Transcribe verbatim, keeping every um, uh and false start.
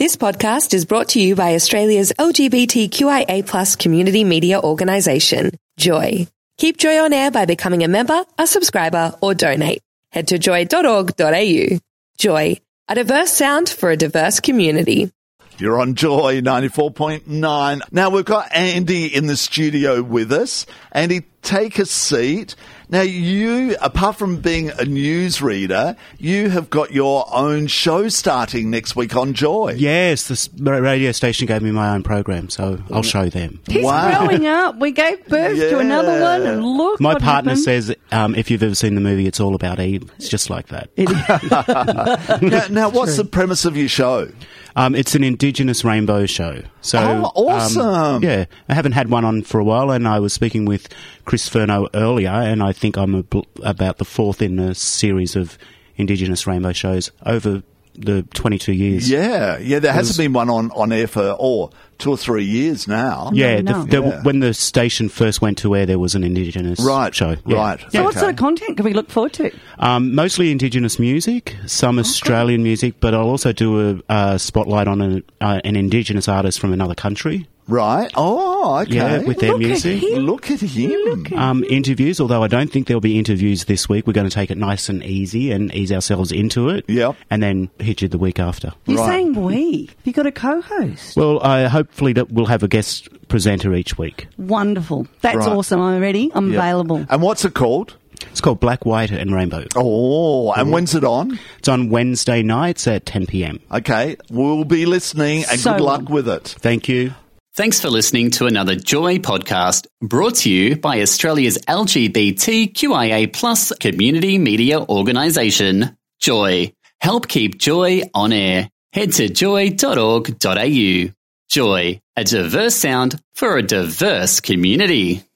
This podcast is brought to you by Australia's L G B T Q I A plus community media organisation, Joy. Keep Joy on air by becoming a member, a subscriber, or donate. Head to joy dot org dot a u. Joy, a diverse sound for a diverse community. You're on Joy ninety-four point nine. Now, we've got Andy in the studio with us. Andy, take a seat. Now, you, apart from being a newsreader, you have got your own show starting next week on Joy. Yes, the radio station gave me my own program, so I'll show them. He's Wow. growing up. We gave birth Yeah. to another one, and look My what partner happened. says, um, if you've ever seen the movie It's All About Eve, it's just like that. Now, now what's the premise of your show? Um, it's an Indigenous rainbow show. So, Oh, awesome. Um, yeah, I haven't had one on for a while, and I was speaking with Chris Furno earlier, and I think I'm a, about the fourth in a series of Indigenous rainbow shows over the twenty-two years. Yeah, yeah, there hasn't been one on, on air for, oh, two or three years now. Yeah, No, the, no. the, Yeah. when the station first went to air, there was an Indigenous Right, show. Yeah. right. So Yeah. what Okay. sort of content can we look forward to? Um, mostly Indigenous music, some Australian music, but I'll also do a, a spotlight on a, uh, an Indigenous artist from another country. Right. Oh, okay. Yeah, with their Look at music. him. Look at him. Um, interviews, although I don't think there'll be interviews this week. We're going to take it nice and easy and ease ourselves into it. Yep. And then hit you the week after. You're Right. saying we. Have you got a co-host? Well, I hopefully that we'll have a guest presenter each week. Wonderful. That's Right. awesome. I'm ready. I'm Yep. available. And what's it called? It's called Black, White and Rainbow. Oh, and when's it on? It's on Wednesday nights at ten p.m. Okay, we'll be listening, and So good luck long. with it. Thank you. Thanks for listening to another Joy podcast brought to you by Australia's L G B T Q I A plus community media organisation, Joy. Help keep Joy on air. Head to joy dot org dot a u. Joy, a diverse sound for a diverse community.